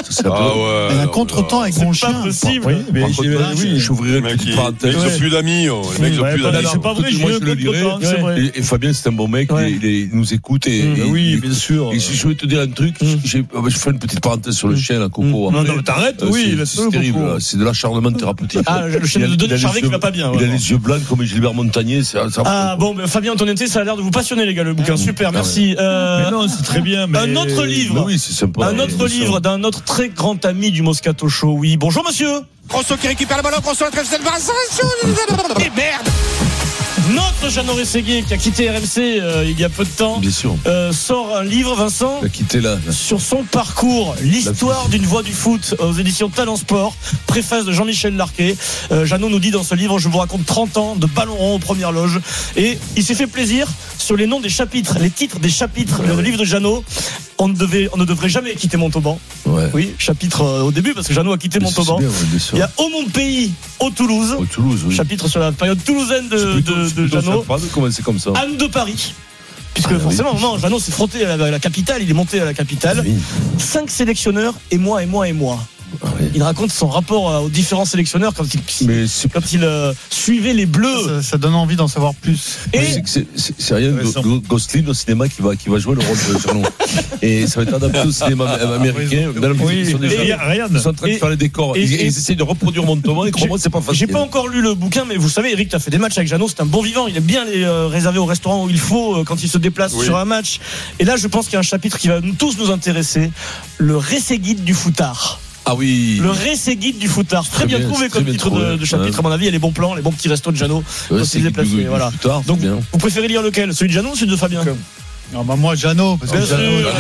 Un contretemps avec mon chien. C'est pas possible. Oui, j'ouvrirai une petite parenthèse. Ils n'ont plus d'amis. Les mecs n'ont plus d'amis. C'est pas vrai, moi je le lirai. Et Fabien, c'est un bon mec, il nous écoute. Oui, bien sûr. Et si je vais te dire un truc, je fais une petite parenthèse sur le chien, la Coco. Non, mais t'arrêtes, oui. C'est terrible, c'est de l'acharnement thérapeutique. Ah, le chien de Denis Charvet qui va pas bien. Il a les yeux blancs comme Gilbert Montagnier. Ah, bon, Fabien Antonetti, ça a l'air de vous passionner, les gars, le bouquin. Super, merci. Mais non, c'est très bien. Un autre livre. Oui, c'est sympa. Un autre livre d'un autre très grand ami du Moscato Show. Oui, bonjour, monsieur. Grosso qui récupère le ballon, Grosso la trêve, c'est le Vincent. Et merde. Notre Jeannot Rességuier, qui a quitté RMC il y a peu de temps, bien sûr, sort un livre, Vincent, il a quitté là, sur son parcours, l'histoire d'une voix du foot, aux éditions Talent Sport, préface de Jean-Michel Larquet. Jeannot nous dit dans ce livre: je vous raconte 30 ans de ballon rond aux premières loges. Et il s'est fait plaisir sur les noms des chapitres, les titres des chapitres du livre de Jeannot. On ne devrait jamais quitter Montauban. Ouais. Oui, chapitre au début, parce que Jeannot a quitté Montauban. Il y a Au mon pays, au Toulouse. Au Toulouse, oui. Chapitre sur la période toulousaine de Jeannot. Comment c'est comme ça. Anne de Paris. Puisque forcément, non, Jeannot s'est frotté à la capitale, il est monté à la capitale. Oui. 5 sélectionneurs et moi. Ah oui. Il raconte son rapport aux différents sélectionneurs quand il suivait les Bleus. Ça donne envie d'en savoir plus. Et c'est rien Gosling au cinéma qui va jouer le rôle de Jeannot. Et ça va être adapté au cinéma américain. Ils sont en train de faire les décors. Ils essaient de reproduire Montauban et crois-moi, c'est pas facile. J'ai pas encore lu le bouquin, mais vous savez, Eric, tu as fait des matchs avec Jeannot, c'est un bon vivant. Il aime bien les réserver au restaurant où il faut quand il se déplace sur un match. Et là, je pense qu'il y a un chapitre qui va tous nous intéresser: le Rességuide du foutard. Ah oui. Le Rességuide du foutard. Très bien trouvé comme titre de chapitre, à mon avis. Il y a les bons plans, les bons petits restos de Jeannot. Voilà. Donc, vous préférez lire lequel? Celui de Jeannot ou celui de Fabien? Moi, Jeannot. Parce que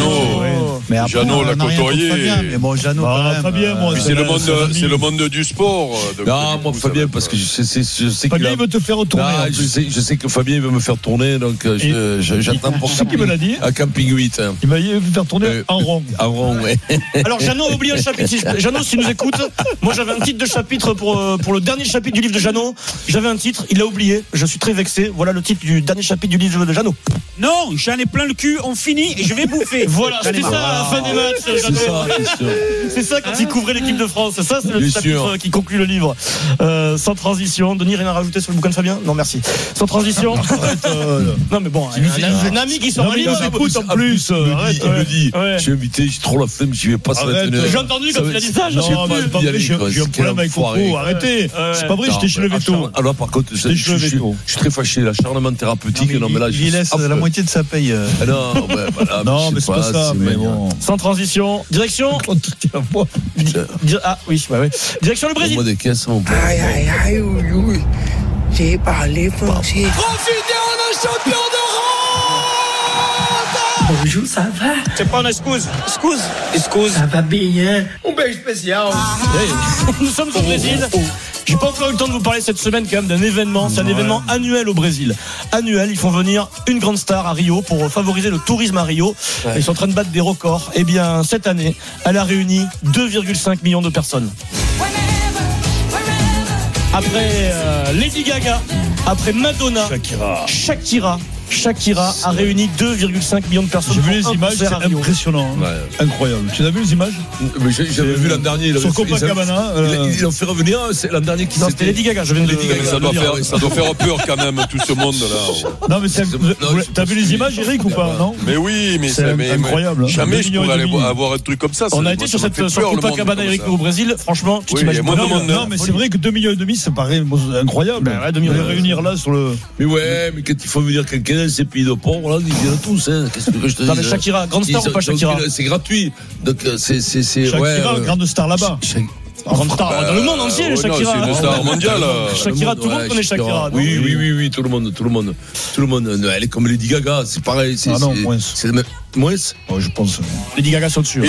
mais après, Jeannot l'a côtoyé. Mais bon, Jeannot, Fabien, moi. C'est le monde du sport. Non, moi, Fabien, parce que je sais Fabien, il veut te faire tourner. Je sais que Fabien, il veut me faire tourner, donc j'attends pour ça. Qui me l'a dit? À Camping 8. Il va me faire tourner en rond. En rond, ouais. Alors, Jeannot a oublié un chapitre. Jeannot, s'il nous écoute, moi, j'avais un titre de chapitre pour le dernier chapitre du livre de Jeannot. J'avais un titre, il l'a oublié. Je suis très vexé. Voilà le titre du dernier chapitre du livre de Jeannot. Non, j'en ai plein le cul, on finit et je vais bouffer. Voilà, c'était ça à la fin des matchs. C'est ça quand il couvrait l'équipe de France. Ça, c'est le chapitre qui conclut le livre. Sans transition. Denis, rien à rajouter sur le bouquin de Fabien? Non, merci. Sans transition. Non, mais bon, un ami qui sort un livre, écoute en plus. Il me dit, je suis invité, j'ai trop la flemme, j'y vais pas. J'ai entendu quand il a dit ça. Non, mais pas vrai, j'ai un problème avec Coco. Arrêtez. C'est pas vrai, j'étais chez le veto. Alors, par contre, je suis très fâché. L'acharnement thérapeutique, non, mais là, il laisse la moitié de sa paye. Non, mais c'est pas ça. Mais bon. Sans transition, direction. Ah oui, direction le Brésil. Aïe, oui. J'ai parlé français. Profitez, on est champion d'Europe. Bonjour, ça va? C'est pas un excuse. Ça va bien. Un bel spécial. Nous sommes au Brésil. J'ai pas encore eu le temps de vous parler cette semaine quand même d'un événement. C'est un événement annuel au Brésil. Annuel, ils font venir une grande star à Rio pour favoriser le tourisme à Rio. Ils sont en train de battre des records. Eh bien, cette année, elle a réuni 2,5 millions de personnes. Après Lady Gaga, après Madonna, Shakira a réuni 2,5 millions de personnes. J'ai vu les images, c'est impressionnant. Incroyable. Tu as vu les images? J'avais vu l'an dernier. Sur Copacabana. Ils ont fait revenir, c'est l'an dernier qui c'était Lady Gaga. Je viens de ça doit faire peur quand même, tout ce monde là. Non, mais t'as vu les images, Eric, ou pas? Non. Mais oui, mais c'est incroyable. Jamais je pourrais aller avoir un truc comme ça. On a été sur Copacabana, Eric, au Brésil. Franchement, tu t'imagines pas. Non, mais c'est vrai que 2,5 millions, ça paraît incroyable. De réunir là sur le. Mais ouais, mais quand il faut venir quelqu'un, ces pays de port, voilà, ils viennent tous. Qu'est-ce que je te dis? Non, mais Shakira, grande star ou pas Shakira? C'est gratuit. Donc c'est. Shakira, grande star là-bas. Grande star dans le monde entier, Shakira. C'est une star mondiale. Shakira, tout le monde connaît Shakira. Oui, tout le monde. Elle est comme Lady Gaga, c'est pareil. Ah non, moins. Je pense. Lady Gaga sont dessus.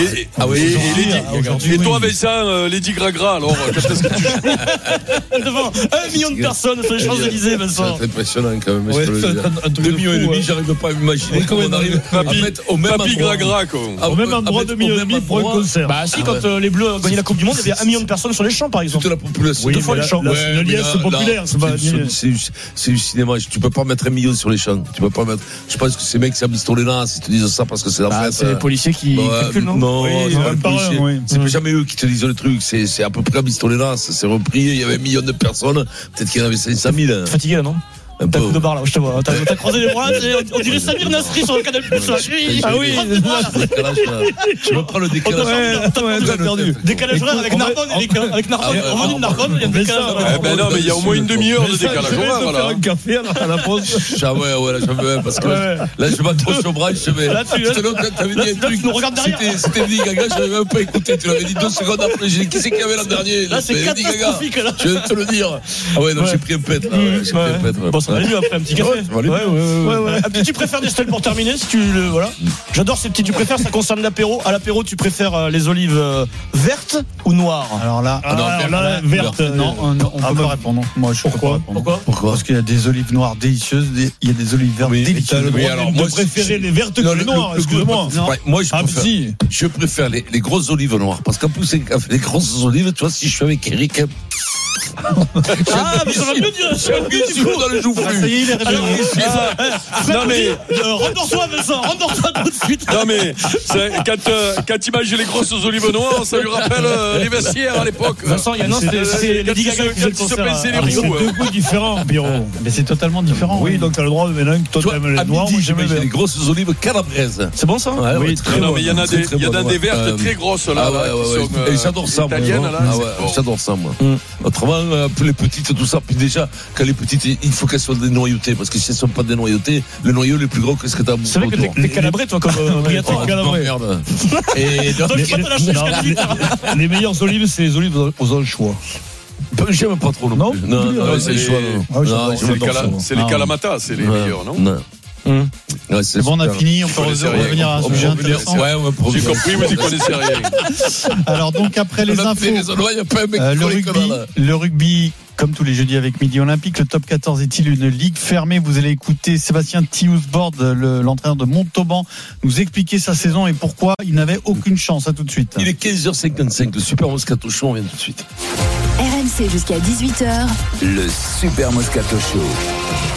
Et toi, Vincent, Lady Gaga, alors, qu'est-ce que tu joues devant 1 million de personnes sur les Champs-Élysées, Vincent? C'est impressionnant quand même. 2,5 millions, j'arrive pas à m'imaginer comment on arrive à mettre au même endroit. Au même endroit, 2,5 millions pour un concert. Bah si, quand les Bleus ont gagné la Coupe du Monde, il y avait 1 million de personnes sur les champs, par exemple. Toute la population. Deux fois les champs. Le liesse populaire, c'est du cinéma. Tu peux pas mettre 1 million sur les champs. Tu peux pas mettre. Je pense que ces mecs, c'est Bistoléna, si te disent ça parce que c'est la fête. C'est les policiers qui calculent, non? Non, c'est jamais eux qui te disent le truc. C'est à peu près Bistoléna. C'est repris. Il y avait 1 million de personnes. Peut-être qu'il y en avait 500 000. Fatigué là, non? T'as coup de barre là, je te vois. T'as croisé les bras, on dirait Samir Nasri sur le Canal Plus là. Ah oui, je me prends le décalage. T'as perdu. Décalage horaire avec Narbonne, Eric. Avec Narbonne, on va dire Narbonne, il y a un décalage. Ben non, mais il y a au moins une demi-heure de décalage horaire. Je vais faire un café à la pause. Ouais, j'en veux un parce que là, je m'accroche au bras, je vais. T'avais dit un truc. C'était Lady Gaga, je n'avais même pas écouté. Tu l'avais dit 2 secondes après. J'ai dit qui c'est qu'il y avait l'an dernier? Là, c'est catastrophique là. Je vais te le dire. Ah ouais, donc j'ai pris un pet là. ça va mieux après un petit café. Ouais. Un petit tu préfères Nestel pour terminer si tu le voilà. J'adore ces petits tu préfères, ça concerne l'apéro. À l'apéro, tu préfères les olives vertes ou noires? Alors là, verte. Non, on peut pas répondre. Moi, je peux pas répondre. Pourquoi? Parce qu'il y a des olives noires délicieuses, il y a des olives vertes délicieuses. Moi, je préférais les vertes que les noires, excuse-moi. Moi, je préfère les grosses olives noires. Parce qu'en plus, les grosses olives, tu vois, si je suis avec Eric. Mais ça va mieux dire. Dans le joufflu. Ça y est, il est réveillé. Non mais rendors-toi Vincent, rendors-toi tout de suite. non mais quand il mange les grosses olives noires, ça lui rappelle les vestiaires à l'époque. Vincent, c'est Lady Gaga qui se pinçait les C'est roues. deux goûts différents, Pierrot. Mais c'est totalement différent. Oui, donc t'as le droit de mélanger. Toi, t'aimes les noirs, moi j'aime les les grosses olives calabraises. C'est bon ça? Oui, très bon. Mais il y en a des vertes très grosses là. Et j'adore ça, moi. J'adore ça, moi. Autrement, les petites, tout ça. Puis déjà, quand les petites, il faut qu'elles soient dénoyautées. Parce que si elles ne sont pas dénoyautées, le noyau le plus gros, qu'est-ce que t'as? C'est vrai que t'es calabré, toi, comme Briatore. Merde. Et les meilleures olives, c'est les olives aux anchois. J'aime pas trop non plus. Non, c'est les choix. C'est les Kalamata, c'est les meilleurs, non? C'est bon, on a fini, on peut revenir à un sujet intéressant. J'ai compris, mais j'y connaissais rien. Alors donc après les infos, le rugby, comme tous les jeudis avec Midi Olympique, le top 14 est-il une ligue fermée? Vous allez écouter Sébastien Tiousbord, l'entraîneur de Montauban, nous expliquer sa saison et pourquoi il n'avait aucune chance. À tout de suite. Il est 15h55, le Super Moscato Show, on vient tout de suite. RMC jusqu'à 18h. Le Super Moscato Show.